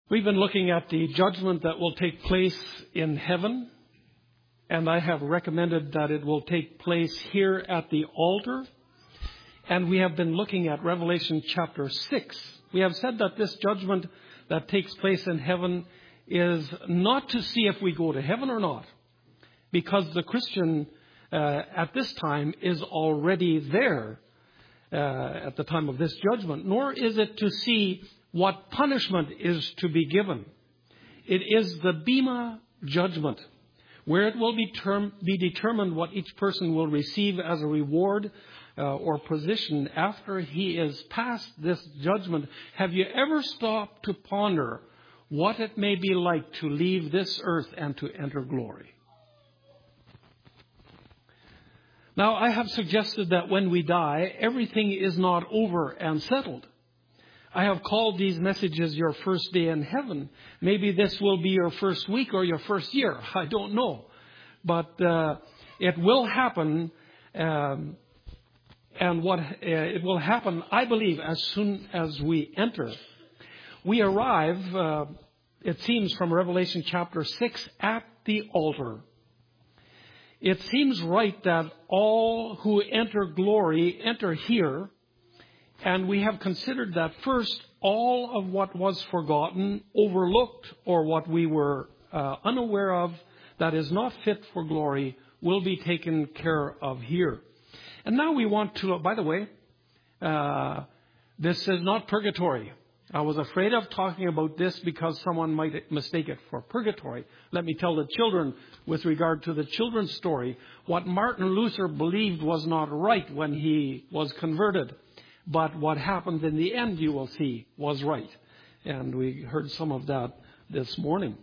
We've been looking at the judgment that will take place in heaven, and I have recommended that it will take place here at the altar. And we have been looking at Revelation chapter 6. We have said that this judgment that takes place in heaven is not to see if we go to heaven or not, because the Christian at this time is already there at the time of this judgment, nor is it to see what punishment is to be given. It is the Bema judgment, where it will be determined what each person will receive as a reward or position after he is past this judgment. Have you ever stopped to ponder what it may be like to leave this earth and to enter glory? Now, I have suggested that when we die, everything is not over and settled. I have called these messages your first day in heaven. Maybe this will be your first week or your first year. I don't know. But it will happen. And what it will happen, I believe, as soon as we enter. We arrive, it seems, from Revelation chapter 6 at the altar. It seems right that all who enter glory enter here. And we have considered that first, all of what was forgotten, overlooked, or what we were unaware of that is not fit for glory will be taken care of here. And now we want to, by the way, this is not purgatory. I was afraid of talking about this because someone might mistake it for purgatory. Let me tell the children, with regard to the children's story, what Martin Luther believed was not right when he was converted. But what happened in the end, you will see, was right. And we heard some of that this morning.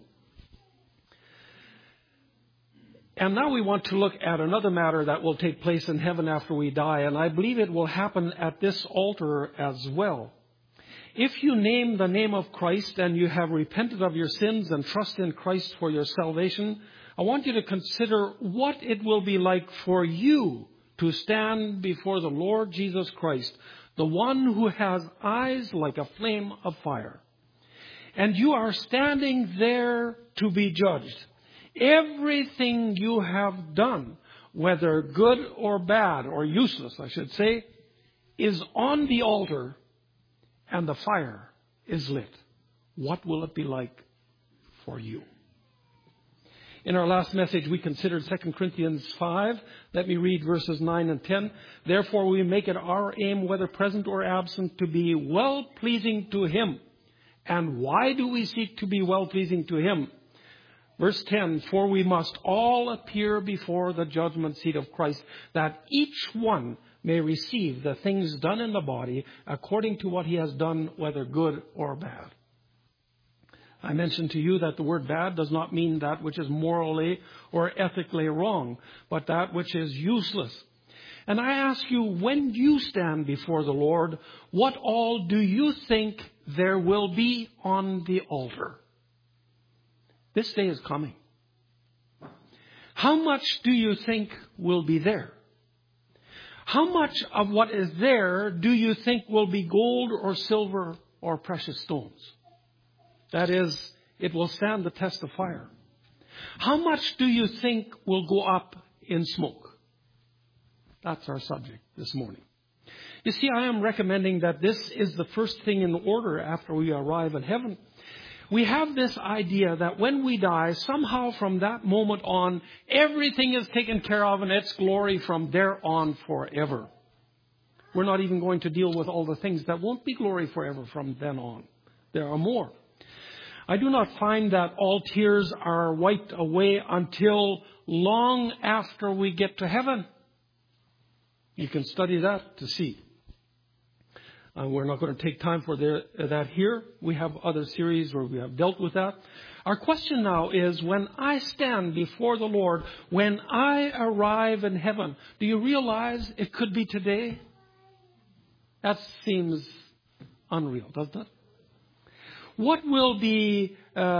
And now we want to look at another matter that will take place in heaven after we die. And I believe it will happen at this altar as well. If you name the name of Christ and you have repented of your sins and trust in Christ for your salvation, I want you to consider what it will be like for you to stand before the Lord Jesus Christ, the one who has eyes like a flame of fire. And you are standing there to be judged. Everything you have done, whether good or bad, or useless, I should say, is on the altar and the fire is lit. What will it be like for you? In our last message, we considered 2 Corinthians 5. Let me read verses 9 and 10. Therefore, we make it our aim, whether present or absent, to be well-pleasing to Him. And why do we seek to be well-pleasing to Him? Verse 10, for we must all appear before the judgment seat of Christ, that each one may receive the things done in the body according to what he has done, whether good or bad. I mentioned to you that the word bad does not mean that which is morally or ethically wrong, but that which is useless. And I ask you, when you stand before the Lord, what all do you think there will be on the altar? This day is coming. How much do you think will be there? How much of what is there do you think will be gold or silver or precious stones? That is, it will stand the test of fire. How much do you think will go up in smoke? That's our subject this morning. You see, I am recommending that this is the first thing in order after we arrive in heaven. We have this idea that when we die, somehow from that moment on, everything is taken care of and it's glory from there on forever. We're not even going to deal with all the things that won't be glory forever from then on. There are more. I do not find that all tears are wiped away until long after we get to heaven. You can study that to see. We're not going to take time for that here. We have other series where we have dealt with that. Our question now is, when I stand before the Lord, when I arrive in heaven, do you realize it could be today? That seems unreal, doesn't it? What will be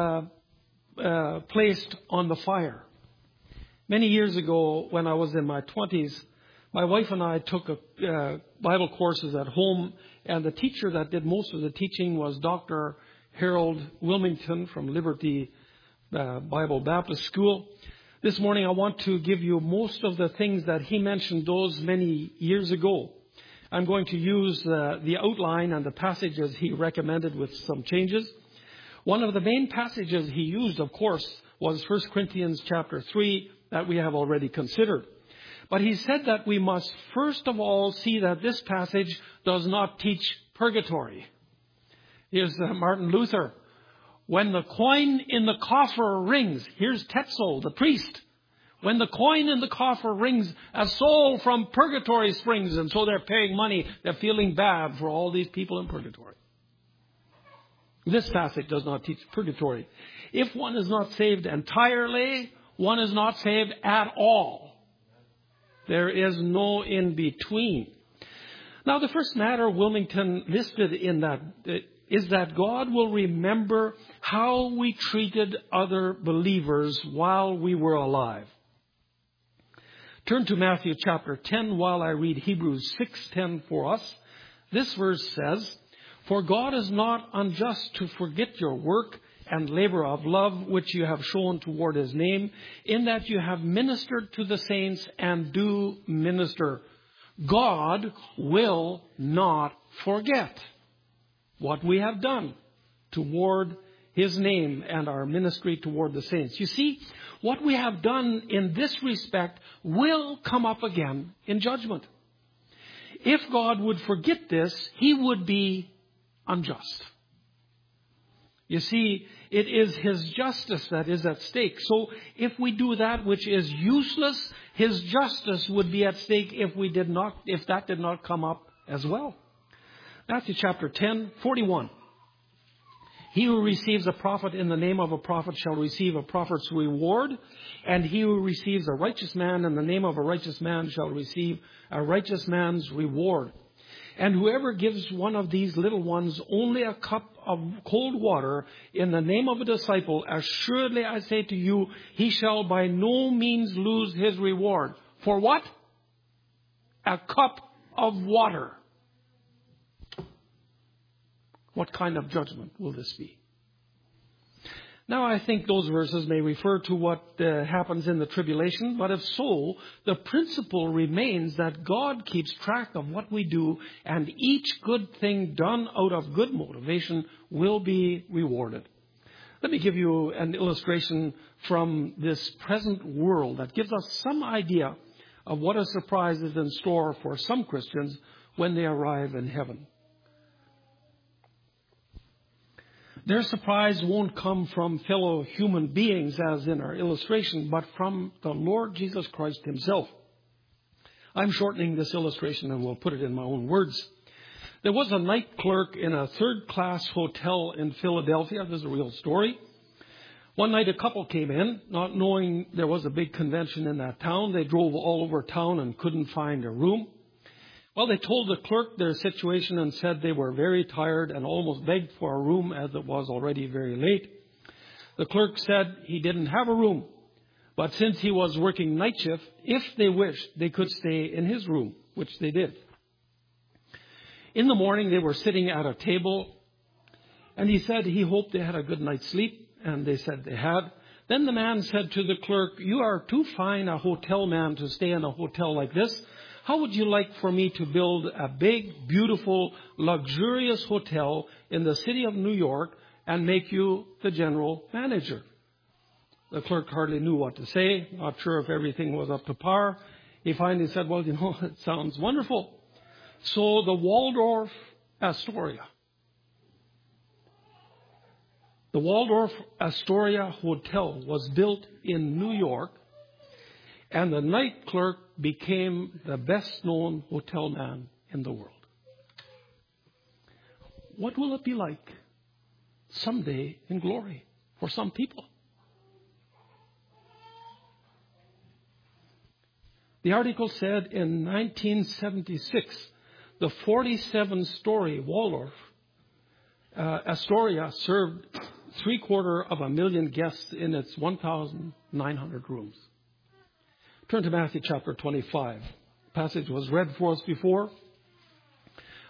placed on the fire? Many years ago, when I was in my 20s, my wife and I took Bible courses at home, and the teacher that did most of the teaching was Dr. Harold Wilmington from Liberty Bible Baptist School. This morning I want to give you most of the things that he mentioned those many years ago. I'm going to use the outline and the passages he recommended with some changes. One of the main passages he used, of course, was 1 Corinthians chapter 3 that we have already considered. But he said that we must first of all see that this passage does not teach purgatory. Here's Martin Luther. When the coin in the coffer rings, here's Tetzel, the priest. When the coin in the coffer rings, a soul from purgatory springs. And so they're paying money. They're feeling bad for all these people in purgatory. This passage does not teach purgatory. If one is not saved entirely, one is not saved at all. There is no in between. Now, the first matter Wilmington listed in that is that God will remember how we treated other believers while we were alive. Turn to Matthew chapter 10 while I read Hebrews 6:10 for us. This verse says, "For God is not unjust to forget your work and labor of love which you have shown toward his name, in that you have ministered to the saints and do minister. God will not forget what we have done toward his name and our ministry toward the saints." You see, what we have done in this respect will come up again in judgment. If God would forget this, he would be unjust. You see, it is his justice that is at stake. So if we do that which is useless, his justice would be at stake if that did not come up as well. Matthew chapter 10:41. "He who receives a prophet in the name of a prophet shall receive a prophet's reward, and he who receives a righteous man in the name of a righteous man shall receive a righteous man's reward. And whoever gives one of these little ones only a cup of cold water in the name of a disciple, assuredly I say to you, he shall by no means lose his reward." For what? A cup of water. What kind of judgment will this be? Now, I think those verses may refer to what happens in the tribulation, but if so, the principle remains that God keeps track of what we do, and each good thing done out of good motivation will be rewarded. Let me give you an illustration from this present world that gives us some idea of what a surprise is in store for some Christians when they arrive in heaven. Their surprise won't come from fellow human beings, as in our illustration, but from the Lord Jesus Christ himself. I'm shortening this illustration and will put it in my own words. There was a night clerk in a third-class hotel in Philadelphia. This is a real story. One night a couple came in, not knowing there was a big convention in that town. They drove all over town and couldn't find a room. Well, they told the clerk their situation and said they were very tired and almost begged for a room as it was already very late. The clerk said he didn't have a room, but since he was working night shift, if they wished, they could stay in his room, which they did. In the morning, they were sitting at a table, and he said he hoped they had a good night's sleep, and they said they had. Then the man said to the clerk, "You are too fine a hotel man to stay in a hotel like this. How would you like for me to build a big, beautiful, luxurious hotel in the city of New York and make you the general manager?" The clerk hardly knew what to say, not sure if everything was up to par. He finally said, "Well, it sounds wonderful." So the Waldorf Astoria Hotel was built in New York, and the night clerk became the best-known hotel man in the world. What will it be like someday in glory for some people? The article said in 1976, the 47-story Waldorf Astoria served 750,000 guests in its 1,900 rooms. Turn to Matthew chapter 25. The passage was read for us before.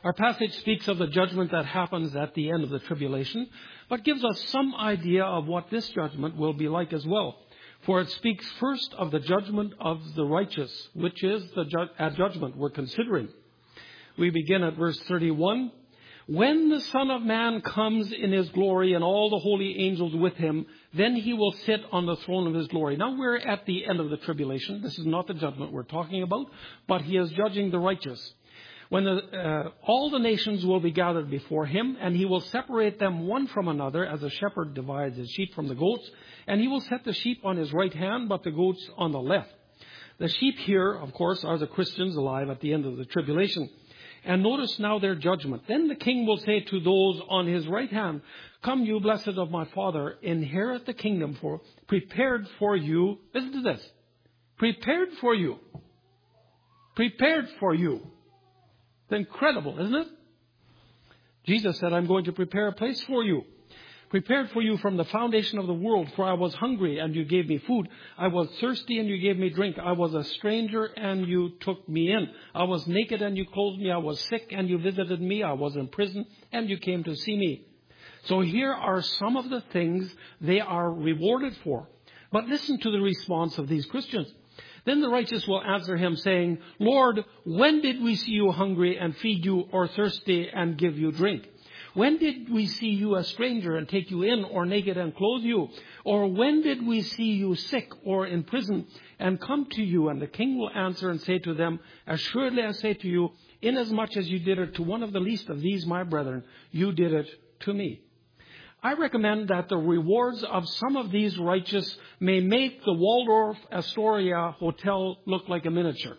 Our passage speaks of the judgment that happens at the end of the tribulation, but gives us some idea of what this judgment will be like as well. For it speaks first of the judgment of the righteous, which is the judgment we're considering. We begin at verse 31. When the Son of Man comes in his glory and all the holy angels with him, then he will sit on the throne of his glory. Now we're at the end of the tribulation. This is not the judgment we're talking about, but he is judging the righteous. When all the nations will be gathered before him, and he will separate them one from another, as a shepherd divides his sheep from the goats, and he will set the sheep on his right hand, but the goats on the left. The sheep here, of course, are the Christians alive at the end of the tribulation. And notice now their judgment. Then the king will say to those on his right hand, "Come, you blessed of my Father, inherit the kingdom prepared for you." Listen to this. Prepared for you. Prepared for you. It's incredible, isn't it? Jesus said, "I'm going to prepare a place for you. Prepared for you from the foundation of the world, for I was hungry and you gave me food. I was thirsty and you gave me drink. I was a stranger and you took me in. I was naked and you clothed me. I was sick and you visited me. I was in prison and you came to see me." So here are some of the things they are rewarded for. But listen to the response of these Christians. Then the righteous will answer him saying, "Lord, when did we see you hungry and feed you, or thirsty and give you drink? When did we see you a stranger and take you in, or naked and clothe you? Or when did we see you sick or in prison and come to you?" And the king will answer and say to them, "Assuredly I say to you, inasmuch as you did it to one of the least of these my brethren, you did it to me." I recommend that the rewards of some of these righteous may make the Waldorf Astoria Hotel look like a miniature.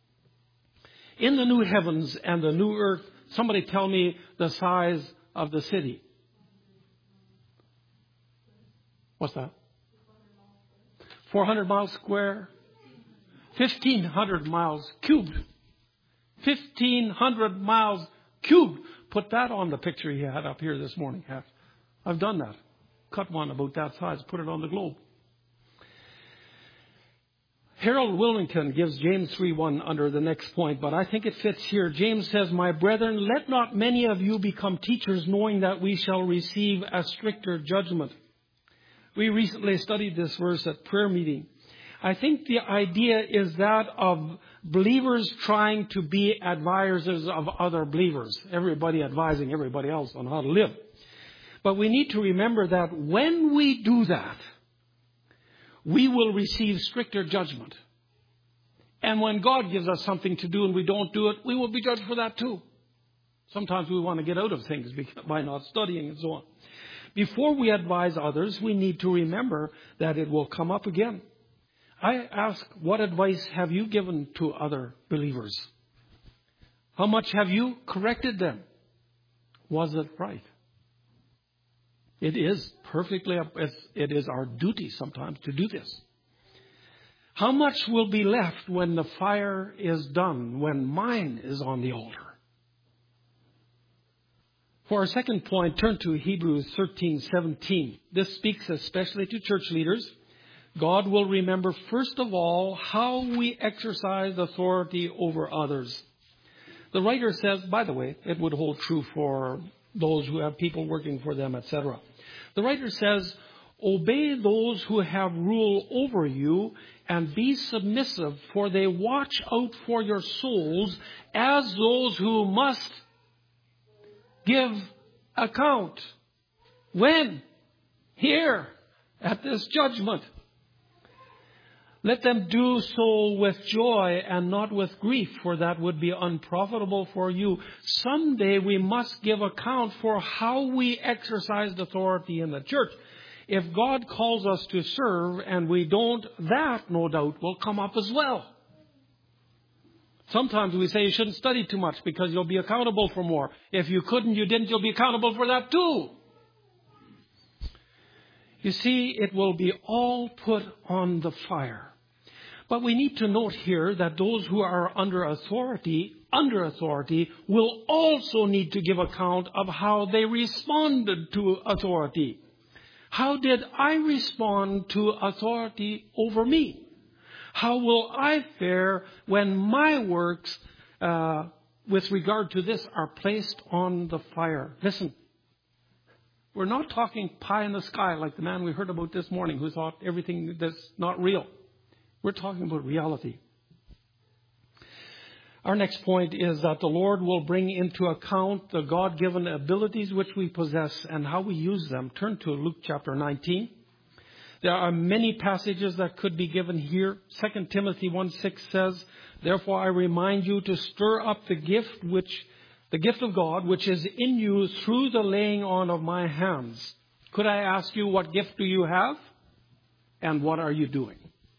In the new heavens and the new earth, somebody tell me the size of the city. What's that? 400 miles square? 1,500 miles cubed. 1,500 miles cubed. Put that on the picture you had up here this morning. I've done that. Cut one about that size, put it on the globe. Harold Willington gives James 3:1 under the next point, but I think it fits here. James says, "My brethren, let not many of you become teachers, knowing that we shall receive a stricter judgment." We recently studied this verse at prayer meeting. I think the idea is that of believers trying to be advisors of other believers, everybody advising everybody else on how to live. But we need to remember that when we do that, we will receive stricter judgment. And when God gives us something to do and we don't do it, we will be judged for that too. Sometimes we want to get out of things by not studying and so on. Before we advise others, we need to remember that it will come up again. I ask, what advice have you given to other believers? How much have you corrected them? Was it right? It is it is our duty sometimes to do this. How much will be left when the fire is done, when mine is on the altar? For our second point, turn to Hebrews 13:17. This speaks especially to church leaders. God will remember first of all how we exercise authority over others. The writer says, by the way, it would hold true for those who have people working for them, etc. The writer says, "Obey those who have rule over you and be submissive, for they watch out for your souls as those who must give account." When? Here, at this judgment. "Let them do so with joy and not with grief, for that would be unprofitable for you." Someday we must give account for how we exercised authority in the church. If God calls us to serve and we don't, that no doubt will come up as well. Sometimes we say you shouldn't study too much because you'll be accountable for more. If you couldn't, you didn't, you'll be accountable for that too. You see, it will be all put on the fire. But we need to note here that those who are under authority will also need to give account of how they responded to authority. How did I respond to authority over me? How will I fare when my works with regard to this are placed on the fire. Listen, we're not talking pie in the sky like the man we heard about this morning who thought everything that's not real. We're talking about reality. Our next point is that the Lord will bring into account the God-given abilities which we possess and how we use them. Turn to Luke chapter 19. There are many passages that could be given here. 2 Timothy 1:6 says, "Therefore I remind you to stir up the gift of God, which is in you through the laying on of my hands." Could I ask you, what gift do you have? And what are you doing?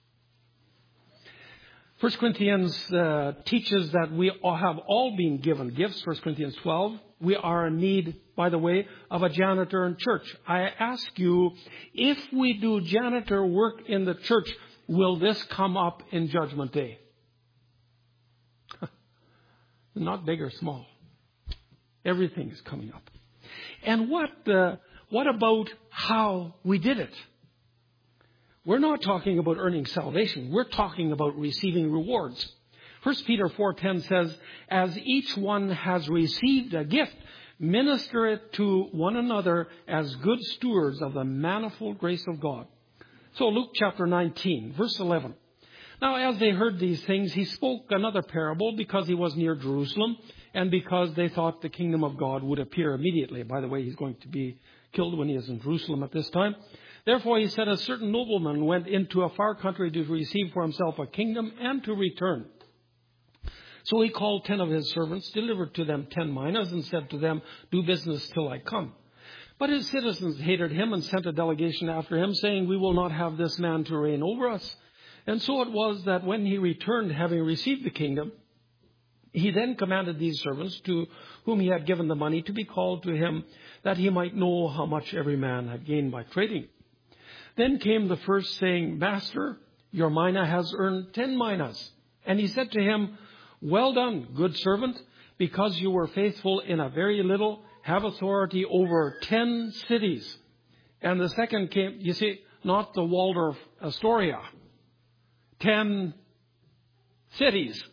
1 Corinthians teaches that we have all been given gifts. 1 Corinthians 12. We are in need, by the way, of a janitor in church. I ask you, if we do janitor work in the church, will this come up in Judgment Day? Not big or small. Everything is coming up. And what about how we did it? We're not talking about earning salvation. We're talking about receiving rewards. 1 Peter 4:10 says, "As each one has received a gift, minister it to one another as good stewards of the manifold grace of God." So Luke chapter 19, verse 11. "Now as they heard these things, he spoke another parable because he was near Jerusalem and because they thought the kingdom of God would appear immediately." By the way, he's going to be killed when he is in Jerusalem at this time. "Therefore he said, a certain nobleman went into a far country to receive for himself a kingdom and to return. So he called 10 of his servants, delivered to them 10 minas, and said to them, 'Do business till I come.' But his citizens hated him and sent a delegation after him, saying, 'We will not have this man to reign over us.' And so it was that when he returned, having received the kingdom, he then commanded these servants to whom he had given the money to be called to him, that he might know how much every man had gained by trading. Then came the first, saying, 'Master, your mina has earned 10 minas.' And he said to him, 'Well done, good servant, because you were faithful in a very little, have authority over 10 cities.' And the second came, you see, not the Waldorf Astoria, 10 cities.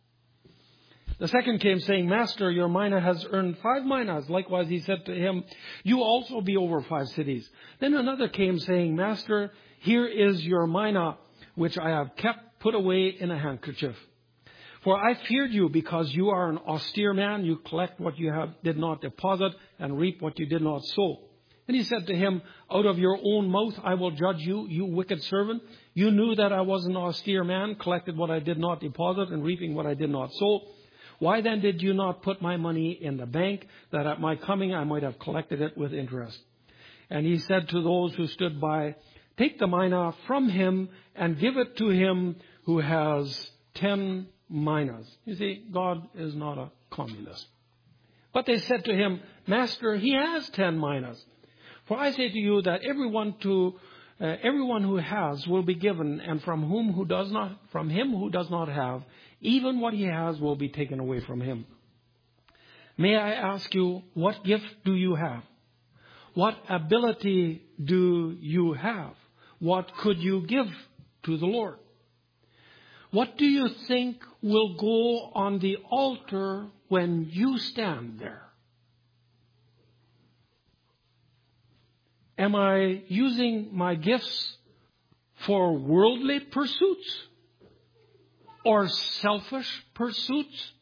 The second came, saying, 'Master, your mina has earned 5 minas.' Likewise, he said to him, 'You also be over 5 cities.' Then another came, saying, 'Master, here is your mina, which I have kept put away in a handkerchief. For I feared you, because you are an austere man. You collect what you did not deposit, and reap what you did not sow.' And he said to him, 'Out of your own mouth I will judge you, you wicked servant. You knew that I was an austere man, collected what I did not deposit, and reaping what I did not sow. Why then did you not put my money in the bank, that at my coming I might have collected it with interest?' And he said to those who stood by, 'Take the mina from him and give it to him who has 10 minas.'" You see, God is not a communist. But they said to him, "Master, he has 10 minas. For I say to you that everyone who has will be given, and from him who does not have, even what he has will be taken away from him. May I ask you, what gift do you have? What ability do you have? What could you give to the Lord? What do you think will go on the altar when you stand there? Am I using my gifts for worldly pursuits or selfish pursuits?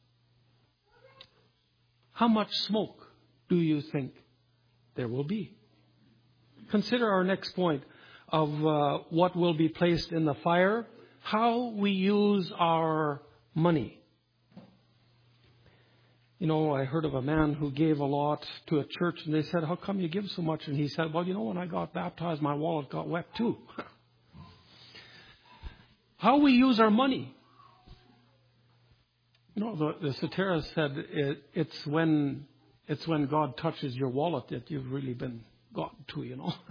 How much smoke do you think there will be? Consider our next point of what will be placed in the fire: how we use our money. You know, I heard of a man who gave a lot to a church, and they said, "How come you give so much?" And he said, "Well, you know, when I got baptized, my wallet got wet too." How we use our money. You know, the satirist said it's when God touches your wallet that you've really been gotten to, you know.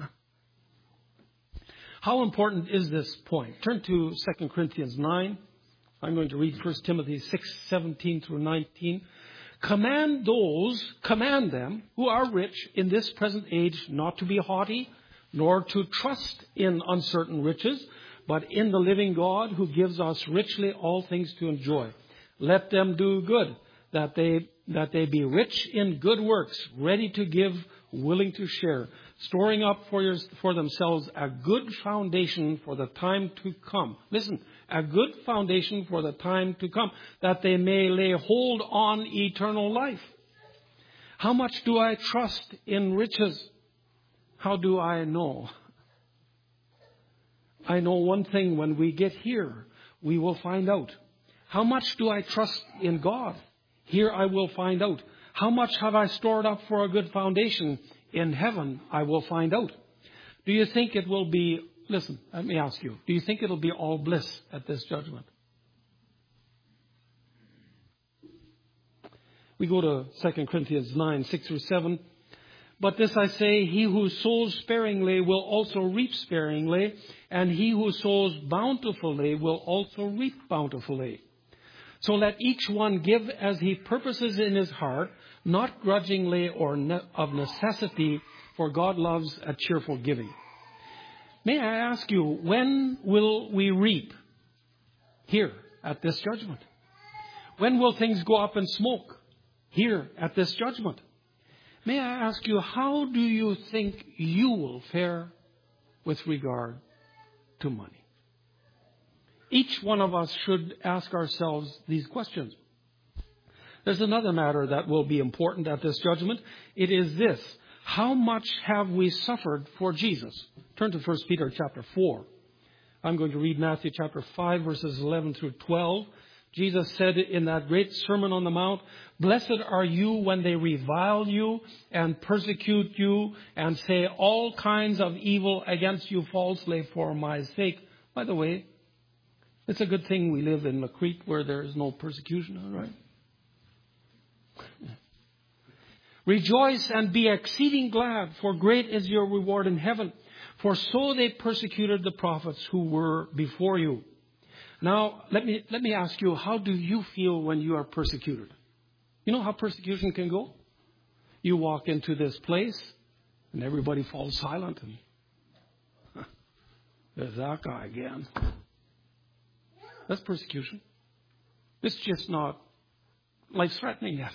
How important is this point? Turn to 2 Corinthians 9. I'm going to read 1 Timothy 6:17 through 19. Command them who are rich in this present age not to be haughty, nor to trust in uncertain riches, but in the living God who gives us richly all things to enjoy. Let them do good, that they be rich in good works, ready to give, willing to share, storing up for themselves a good foundation for the time to come. Listen, a good foundation for the time to come, that they may lay hold on eternal life. How much do I trust in riches? How do I know? I know one thing: when we get here, we will find out. How much do I trust in God? Here I will find out. How much have I stored up for a good foundation? In heaven I will find out. Do you think it will be, listen, let me ask you, do you think it will be all bliss at this judgment? We go to 2 Corinthians 9, 6 through 7. But this I say, he who sows sparingly will also reap sparingly, and he who sows bountifully will also reap bountifully. So let each one give as he purposes in his heart, not grudgingly or of necessity, for God loves a cheerful giving. May I ask you, when will we reap here at this judgment? When will things go up in smoke here at this judgment? May I ask you, how do you think you will fare with regard to money? Each one of us should ask ourselves these questions. There's another matter that will be important at this judgment. It is this: how much have we suffered for Jesus? Turn to 1 Peter chapter 4. I'm going to read Matthew chapter 5, verses 11 through 12. Jesus said in that great Sermon on the Mount, "Blessed are you when they revile you and persecute you and say all kinds of evil against you falsely for my sake." By the way, it's a good thing we live in Macrete where there is no persecution, all right? "Rejoice and be exceeding glad, for great is your reward in heaven. For so they persecuted the prophets who were before you." Now, let me ask you, how do you feel when you are persecuted? You know how persecution can go? You walk into this place and everybody falls silent and there's that guy again. That's persecution. It's just not life-threatening yet.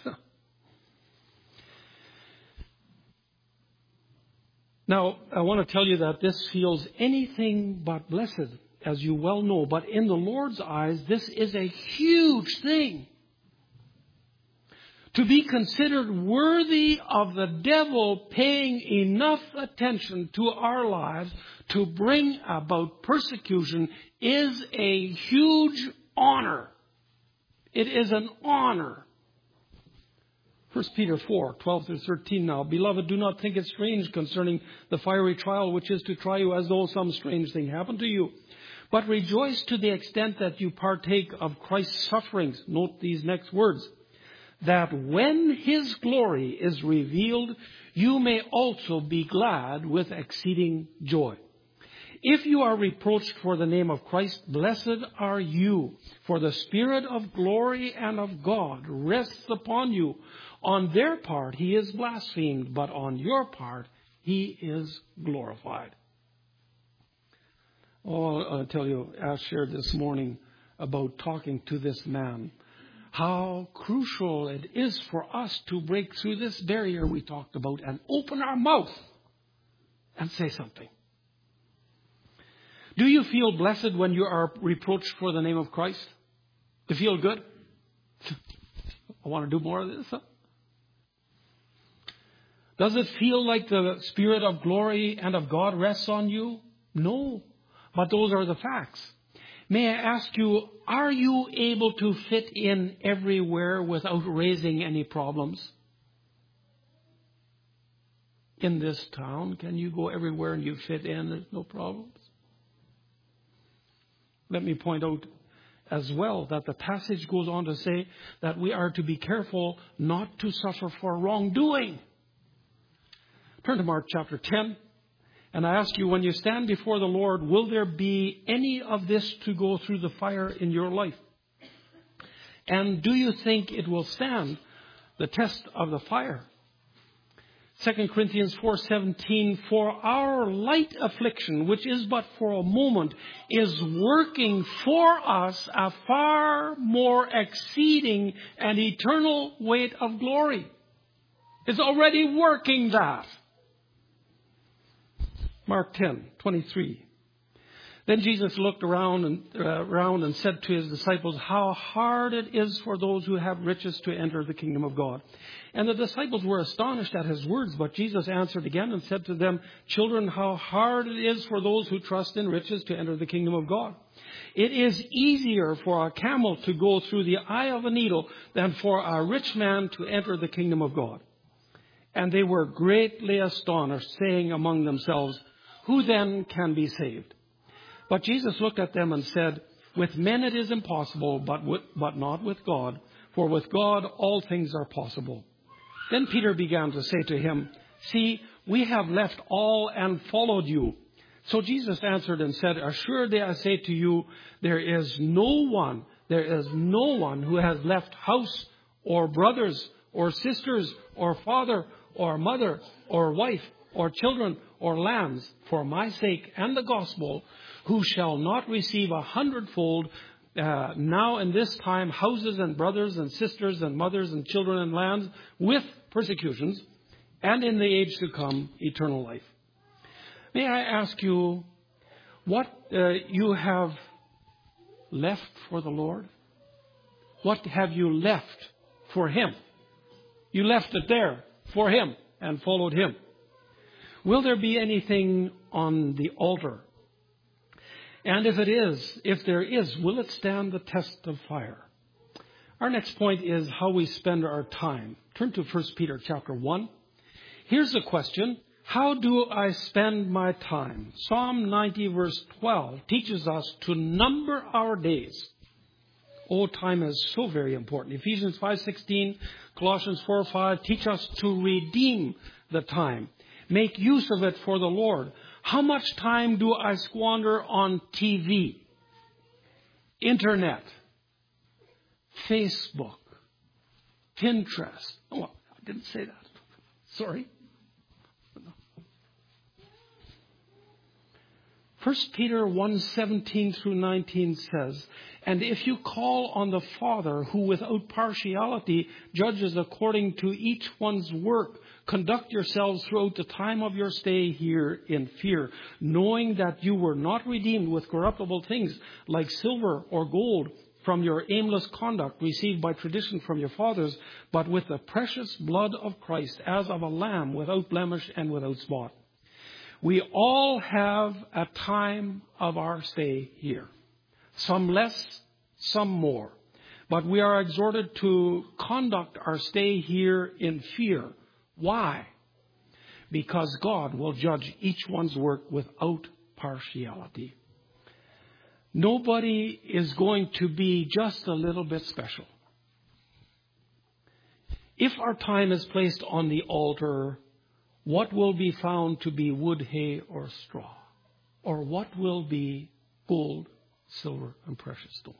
Now, I want to tell you that this feels anything but blessed, as you well know. But in the Lord's eyes, this is a huge thing. To be considered worthy of the devil paying enough attention to our lives to bring about persecution is a huge honor. It is an honor. 1 Peter 4, 12 through 13 now. "Beloved, do not think it strange concerning the fiery trial which is to try you as though some strange thing happened to you. But rejoice to the extent that you partake of Christ's sufferings." Note these next words. "That when His glory is revealed, you may also be glad with exceeding joy. If you are reproached for the name of Christ, blessed are you, for the Spirit of glory and of God rests upon you. On their part He is blasphemed, but on your part He is glorified." Oh, I'll tell you, Ash shared this morning about talking to this man. How crucial it is for us to break through this barrier we talked about and open our mouth and say something. Do you feel blessed when you are reproached for the name of Christ? Do you feel good? I want to do more of this. Huh? Does it feel like the Spirit of glory and of God rests on you? No. But those are the facts. May I ask you, are you able to fit in everywhere without raising any problems? In this town, can you go everywhere and you fit in? There's no problems. Let me point out as well that the passage goes on to say that we are to be careful not to suffer for wrongdoing. Turn to Mark chapter 10. And I ask you, when you stand before the Lord, will there be any of this to go through the fire in your life? And do you think it will stand the test of the fire? 2 Corinthians 4:17, for our light affliction, which is but for a moment, is working for us a far more exceeding and eternal weight of glory. It's already working that. Mark 10:23. Then Jesus looked around and said to his disciples, how hard it is for those who have riches to enter the kingdom of God. And the disciples were astonished at his words, but Jesus answered again and said to them, children, how hard it is for those who trust in riches to enter the kingdom of God. It is easier for a camel to go through the eye of a needle than for a rich man to enter the kingdom of God. And they were greatly astonished, saying among themselves, who then can be saved? But Jesus looked at them and said, with men it is impossible, but not with God, for with God all things are possible. Then Peter began to say to him, see, we have left all and followed you. So Jesus answered and said, assuredly I say to you, there is no one who has left house or brothers or sisters or father or mother or wife or children or lands for my sake and the gospel, who shall not receive 100-fold now in this time houses and brothers and sisters and mothers and children and lands with persecutions, and in the age to come eternal life. May I ask you what you have left for the Lord? What have you left for Him? You left it there for Him and followed Him. Will there be anything on the altar? And if there is, will it stand the test of fire? Our next point is how we spend our time. Turn to 1 Peter chapter 1. Here's the question. How do I spend my time? Psalm 90 verse 12 teaches us to number our days. Oh, time is so very important. Ephesians 5:16, Colossians 4:5 teach us to redeem the time. Make use of it for the Lord. How much time do I squander on TV, Internet, Facebook, Pinterest? Oh, I didn't say that. Sorry. 1 Peter 1:17 through 19 says, and if you call on the Father, who without partiality judges according to each one's work, conduct yourselves throughout the time of your stay here in fear, knowing that you were not redeemed with corruptible things like silver or gold from your aimless conduct received by tradition from your fathers, but with the precious blood of Christ, as of a lamb without blemish and without spot. We all have a time of our stay here. Some less, some more. But we are exhorted to conduct our stay here in fear. Why? Because God will judge each one's work without partiality. Nobody is going to be just a little bit special. If our time is placed on the altar, what will be found to be wood, hay, or straw? Or what will be gold, silver, and precious stones?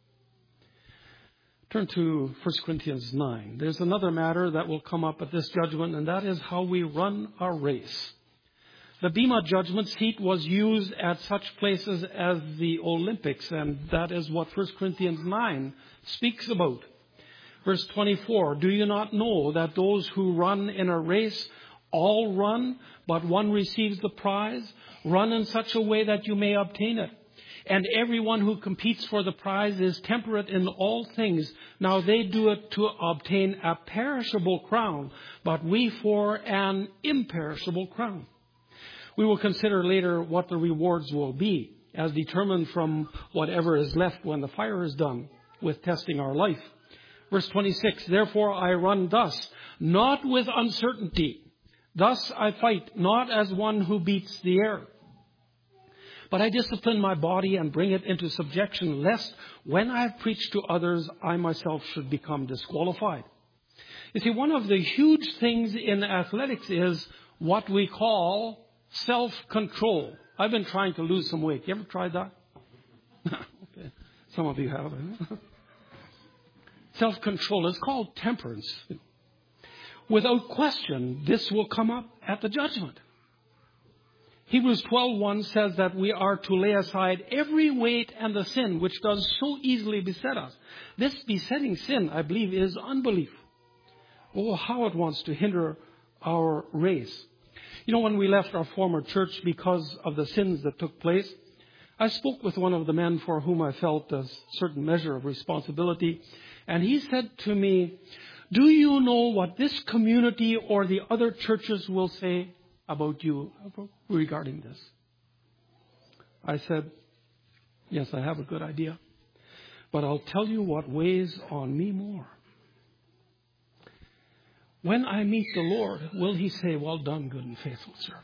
Turn to 1 Corinthians 9. There's another matter that will come up at this judgment, and that is how we run our race. The Bema judgment seat was used at such places as the Olympics, and that is what 1 Corinthians 9 speaks about. Verse 24, do you not know that those who run in a race all run, but one receives the prize? Run in such a way that you may obtain it. And everyone who competes for the prize is temperate in all things. Now they do it to obtain a perishable crown, but we for an imperishable crown. We will consider later what the rewards will be, as determined from whatever is left when the fire is done with testing our life. Verse 26, therefore I run thus, not with uncertainty. Thus I fight, not as one who beats the air. But I discipline my body and bring it into subjection, lest when I have preached to others, I myself should become disqualified. You see, one of the huge things in athletics is what we call self-control. I've been trying to lose some weight. You ever tried that? Okay. Some of you have. Self-control is called temperance. Without question, this will come up at the judgment. Hebrews 12:1 says that we are to lay aside every weight and the sin which does so easily beset us. This besetting sin, I believe, is unbelief. Oh, how it wants to hinder our race. You know, when we left our former church because of the sins that took place, I spoke with one of the men for whom I felt a certain measure of responsibility. And he said to me, "Do you know what this community or the other churches will say about you regarding this?" I said, "Yes, I have a good idea. But I'll tell you what weighs on me more. When I meet the Lord, will He say, 'Well done, good and faithful servant'?"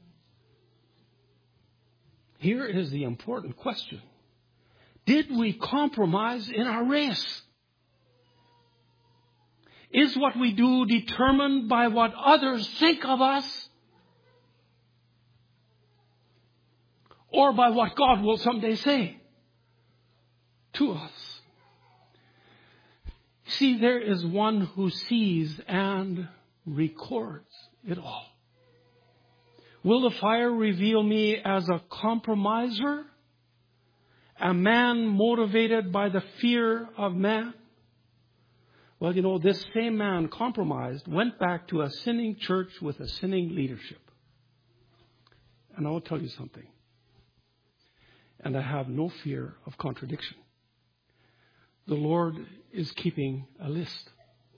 Here is the important question. Did we compromise in our race? Is what we do determined by what others think of us? Or by what God will someday say to us? See, there is one who sees and records it all. Will the fire reveal me as a compromiser? A man motivated by the fear of man? Well, you know, this same man compromised, went back to a sinning church with a sinning leadership. And I will tell you something. And I have no fear of contradiction. The Lord is keeping a list.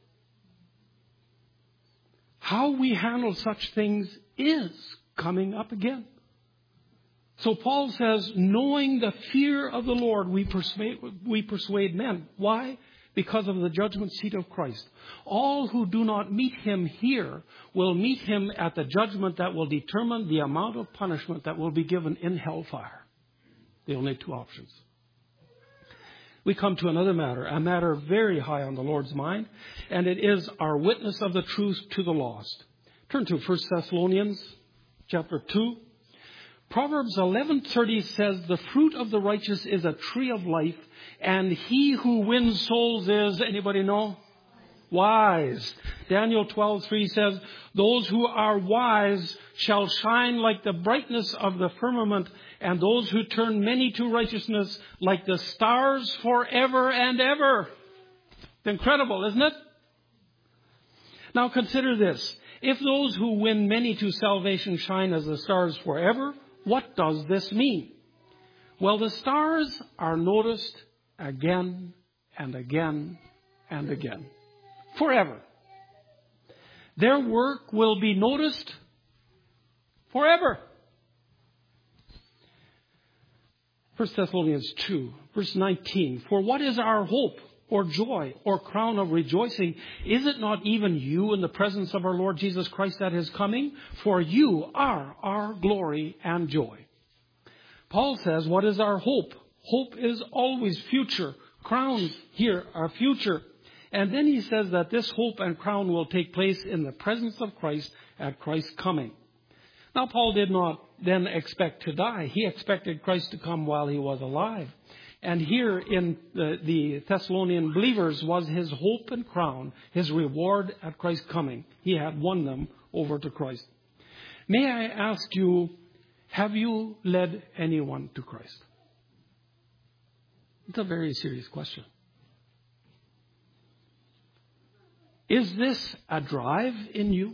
How we handle such things is coming up again. So Paul says, knowing the fear of the Lord, we persuade men. Why? Because of the judgment seat of Christ. All who do not meet Him here will meet Him at the judgment that will determine the amount of punishment that will be given in hellfire. The only two options. We come to another matter, a matter very high on the Lord's mind, and it is our witness of the truth to the lost. Turn to 1 Thessalonians chapter 2. Proverbs 11:30 says, "The fruit of the righteous is a tree of life, and he who wins souls is," anybody know? Wise. Daniel 12:3 says, "Those who are wise shall shine like the brightness of the firmament, and those who turn many to righteousness like the stars forever and ever." Incredible, isn't it? Now consider this. If those who win many to salvation shine as the stars forever, what does this mean? Well, the stars are noticed again and again and again. Forever. Their work will be noticed forever. 1 Thessalonians 2, verse 19. "For what is our hope or joy or crown of rejoicing? Is it not even you in the presence of our Lord Jesus Christ at His coming? For you are our glory and joy." Paul says, what is our hope? Hope is always future. Crowns here are future. And then he says that this hope and crown will take place in the presence of Christ at Christ's coming. Now, Paul did not then expect to die. He expected Christ to come while he was alive. And here in the Thessalonian believers was his hope and crown, his reward at Christ's coming. He had won them over to Christ. May I ask you, have you led anyone to Christ? It's a very serious question. Is this a drive in you?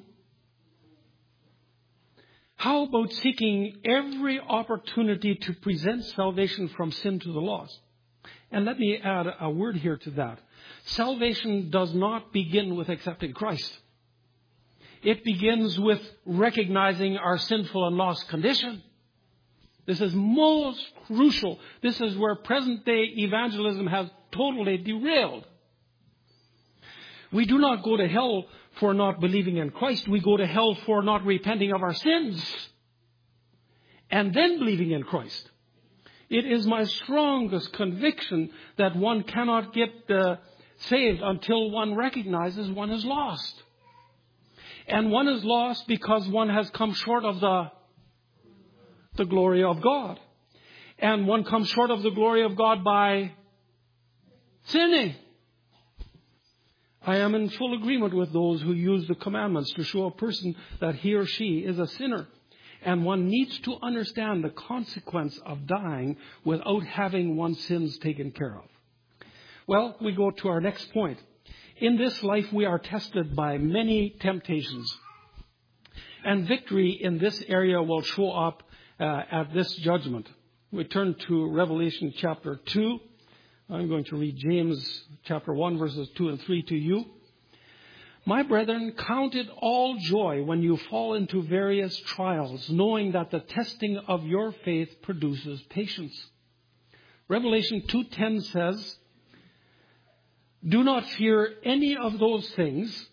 How about seeking every opportunity to present salvation from sin to the lost? And let me add a word here to that. Salvation does not begin with accepting Christ. It begins with recognizing our sinful and lost condition. This is most crucial. This is where present-day evangelism has totally derailed. We do not go to hell for not believing in Christ. We go to hell for not repenting of our sins and then believing in Christ. It is my strongest conviction that one cannot get saved until one recognizes one is lost. And one is lost because one has come short of the glory of God. And one comes short of the glory of God by sinning. I am in full agreement with those who use the commandments to show a person that he or she is a sinner. And one needs to understand the consequence of dying without having one's sins taken care of. Well, we go to our next point. In this life, we are tested by many temptations. And victory in this area will show up at this judgment. We turn to Revelation chapter 2. I'm going to read James chapter 1, verses 2 and 3 to you. My brethren, count it all joy when you fall into various trials, knowing that the testing of your faith produces patience. Revelation 2:10 says, do not fear any of those things.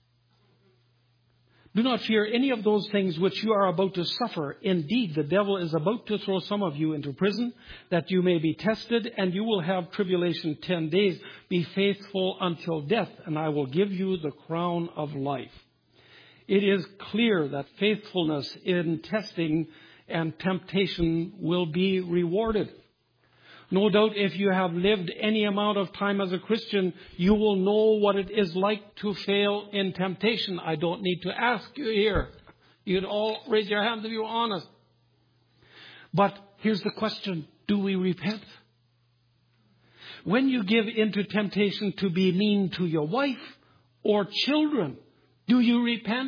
Do not fear any of those things which you are about to suffer. Indeed, the devil is about to throw some of you into prison, that you may be tested, and you will have tribulation 10 days. Be faithful until death, and I will give you the crown of life. It is clear that faithfulness in testing and temptation will be rewarded. No doubt if you have lived any amount of time as a Christian, you will know what it is like to fail in temptation. I don't need to ask you here. You'd all raise your hands if you were honest. But here's the question. Do we repent? When you give into temptation to be mean to your wife or children, do you repent?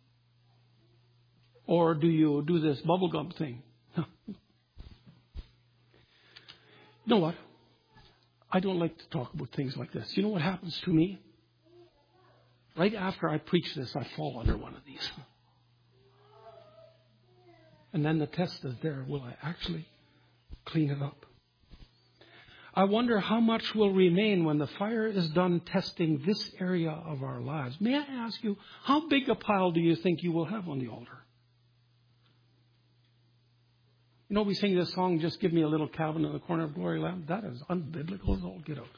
Or do you do this bubblegum thing? You know what? I don't like to talk about things like this. You know what happens to me? Right after I preach this, I fall under one of these. And then the test is there. Will I actually clean it up? I wonder how much will remain when the fire is done testing this area of our lives. May I ask you, how big a pile do you think you will have on the altar? You know, we sing this song, Just Give Me a Little Cabin in the Corner of Glory Land. That is unbiblical as all get out.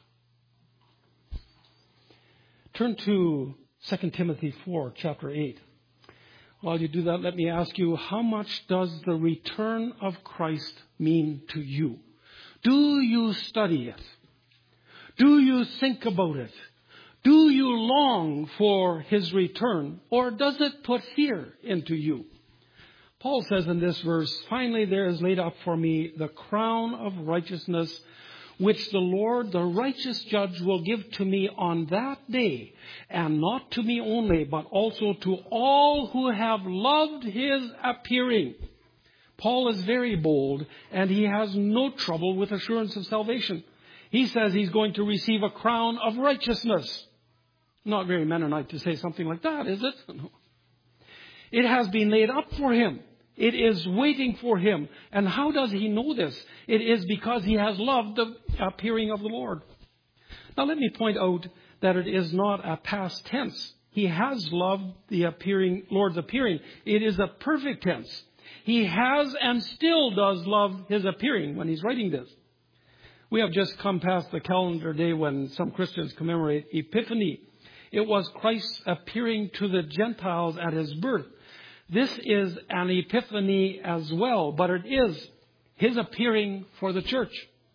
Turn to 2 Timothy 4, chapter 8. While you do that, let me ask you, how much does the return of Christ mean to you? Do you study it? Do you think about it? Do you long for his return? Or does it put fear into you? Paul says in this verse, finally there is laid up for me the crown of righteousness, which the Lord, the righteous judge, will give to me on that day, and not to me only, but also to all who have loved his appearing. Paul is very bold, and he has no trouble with assurance of salvation. He says he's going to receive a crown of righteousness. Not very Mennonite to say something like that, is it? No. It has been laid up for him. It is waiting for him. And how does he know this? It is because he has loved the appearing of the Lord. Now let me point out that it is not a past tense. He has loved the Lord's appearing. It is a perfect tense. He has and still does love his appearing when he's writing this. We have just come past the calendar day when some Christians commemorate Epiphany. It was Christ appearing to the Gentiles at his birth. This is an epiphany as well, but it is his appearing for the church.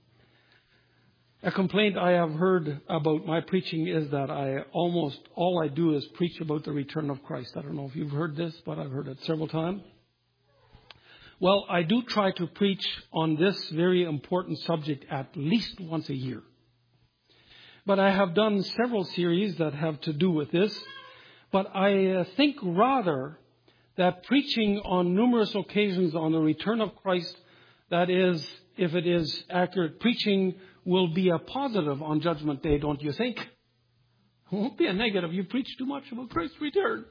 A complaint I have heard about my preaching is that almost all I do is preach about the return of Christ. I don't know if you've heard this, but I've heard it several times. Well, I do try to preach on this very important subject at least once a year. But I have done several series that have to do with this. But I think rather that preaching on numerous occasions on the return of Christ, that is, if it is accurate preaching, will be a positive on Judgment Day, don't you think? It won't be a negative. You preach too much about Christ's return.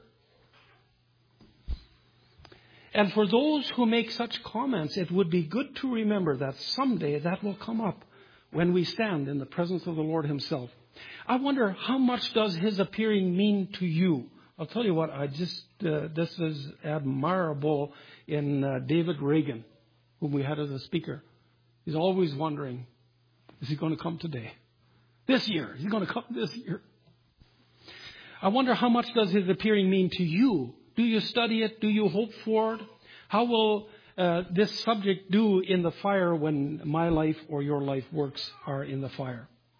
And for those who make such comments, it would be good to remember that someday that will come up when we stand in the presence of the Lord himself. I wonder, how much does his appearing mean to you? I'll tell you what, this is admirable in David Reagan, whom we had as a speaker. He's always wondering, is he going to come today? This year? Is he going to come this year? I wonder, how much does his appearing mean to you? Do you study it? Do you hope for it? How will this subject do in the fire when my life or your life works are in the fire?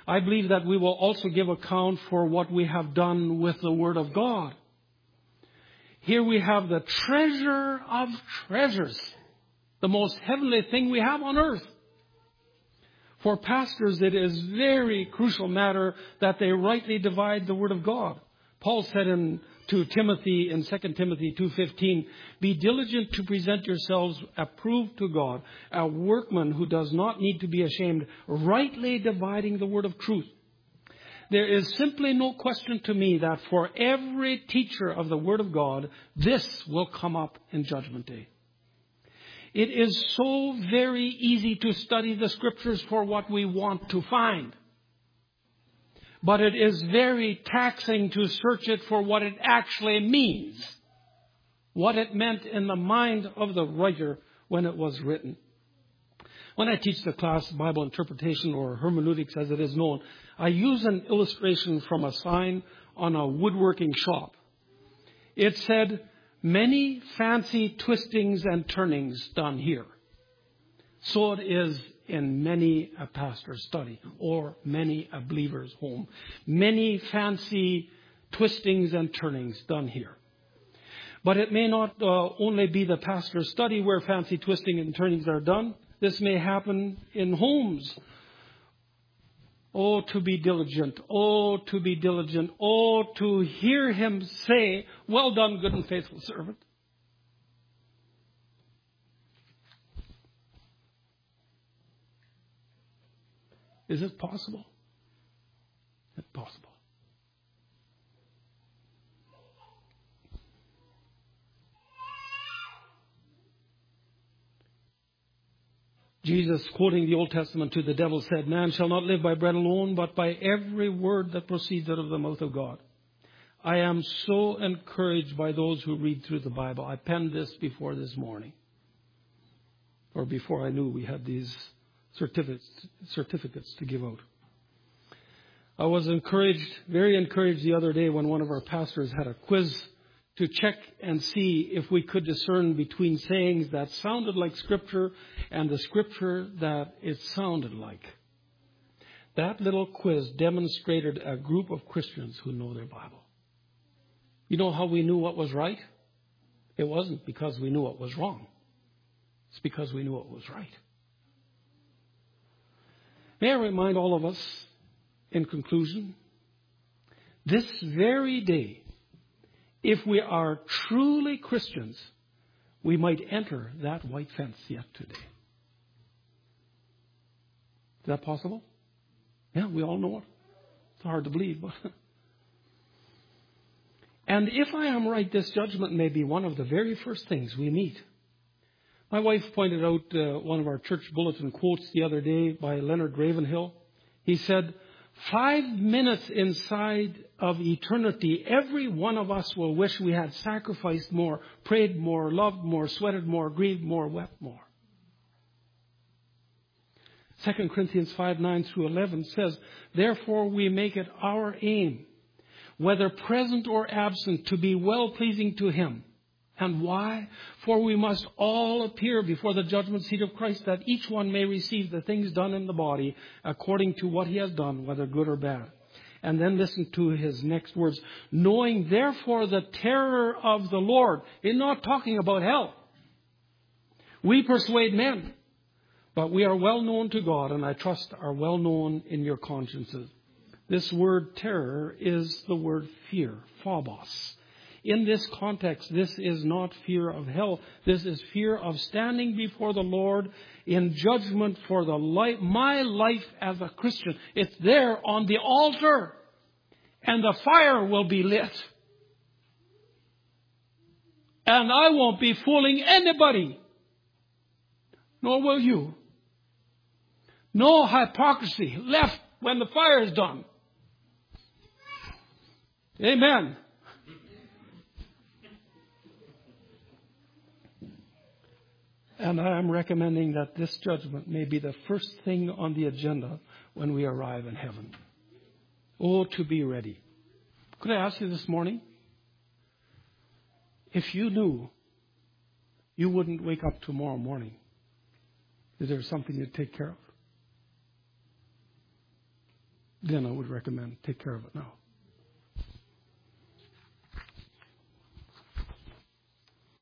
I believe that we will also give account for what we have done with the Word of God. Here we have the treasure of treasures, the most heavenly thing we have on earth. For pastors, it is very crucial matter that they rightly divide the Word of God. Paul said to Timothy in 2 Timothy 2:15, "Be diligent to present yourselves approved to God, a workman who does not need to be ashamed, rightly dividing the word of truth." There is simply no question to me that for every teacher of the Word of God, this will come up in Judgment Day. It is so very easy to study the Scriptures for what we want to find. But it is very taxing to search it for what it actually means. What it meant in the mind of the writer when it was written. When I teach the class Bible interpretation, or hermeneutics as it is known, I use an illustration from a sign on a woodworking shop. It said, "Many fancy twistings and turnings done here." So it is in many a pastor's study or many a believer's home. Many fancy twistings and turnings done here. But it may not only be the pastor's study where fancy twisting and turnings are done. This may happen in homes. Oh, to be diligent. Oh, to be diligent. Oh, to hear him say, "Well done, good and faithful servant." Is it possible? It's possible. Jesus, quoting the Old Testament to the devil, said, "Man shall not live by bread alone, but by every word that proceeds out of the mouth of God." I am so encouraged by those who read through the Bible. I penned this before this morning, or before I knew we had these certificates to give out. I was very encouraged the other day when one of our pastors had a quiz to check and see if we could discern between sayings that sounded like Scripture and the Scripture that it sounded like. That little quiz demonstrated a group of Christians who know their Bible. You know how we knew what was right? It wasn't because we knew what was wrong. It's because we knew what was right. May I remind all of us, in conclusion, this very day, if we are truly Christians, we might enter that white fence yet today. Is that possible? Yeah, we all know it. It's hard to believe, but... And if I am right, this judgment may be one of the very first things we meet. My wife pointed out one of our church bulletin quotes the other day by Leonard Ravenhill. He said, 5 minutes inside of eternity, every one of us will wish we had sacrificed more, prayed more, loved more, sweated more, grieved more, wept more. 2 Corinthians 5:9-11 says, "Therefore we make it our aim, whether present or absent, to be well-pleasing to Him." And why? "For we must all appear before the judgment seat of Christ, that each one may receive the things done in the body according to what he has done, whether good or bad." And then listen to his next words. "Knowing therefore the terror of the Lord." He's not talking about hell. We persuade men, but we are well known to God, and I trust are well known in your consciences. This word terror is the word fear, phobos. In this context, this is not fear of hell. This is fear of standing before the Lord in judgment for my life as a Christian. It's there on the altar, and the fire will be lit. And I won't be fooling anybody, nor will you. No hypocrisy left when the fire is done. Amen. And I am recommending that this judgment may be the first thing on the agenda when we arrive in heaven. Oh, to be ready. Could I ask you this morning? If you knew you wouldn't wake up tomorrow morning, is there something you'd take care of? then I would recommend take care of it now.